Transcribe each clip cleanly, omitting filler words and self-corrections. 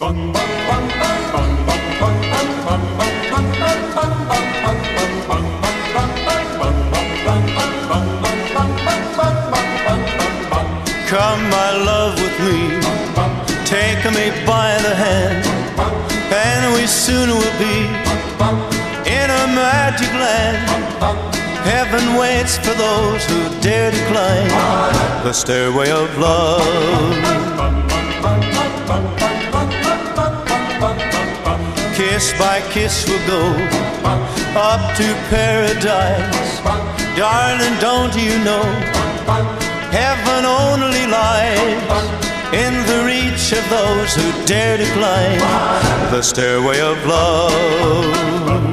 Come, my love, with me, take me by the hand, and we soon will be in a magic land. Heaven waits for those who dare to climb the stairway of love. Kiss by kiss we'll go up to paradise. Darling, don't you know, heaven only lies in the reach of those who dare to climb the stairway of love.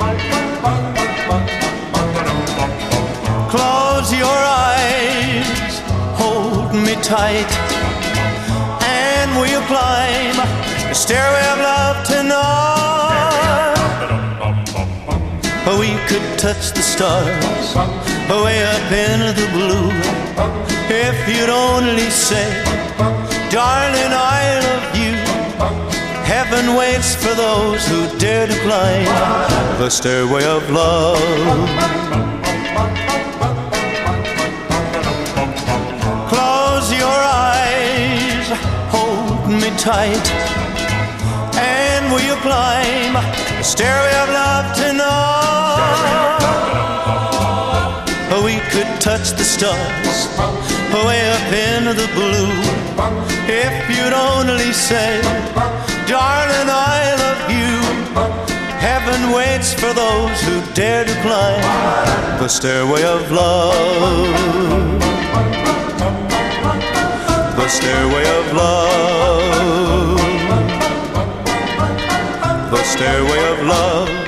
Close your eyes, hold me tight, and we'll climb the stairway of love tonight. We could touch the stars way up in the blue if you'd only say, darling, I love you. Heaven waits for those who dare to climb the stairway of love. Close your eyes, hold me tight, and we'll climb the stairway of love tonight. We could touch the stars way up in the blue if you'd only say, darling, I love you. Heaven waits for those who dare to climb the stairway of love. The stairway of love. The stairway of love.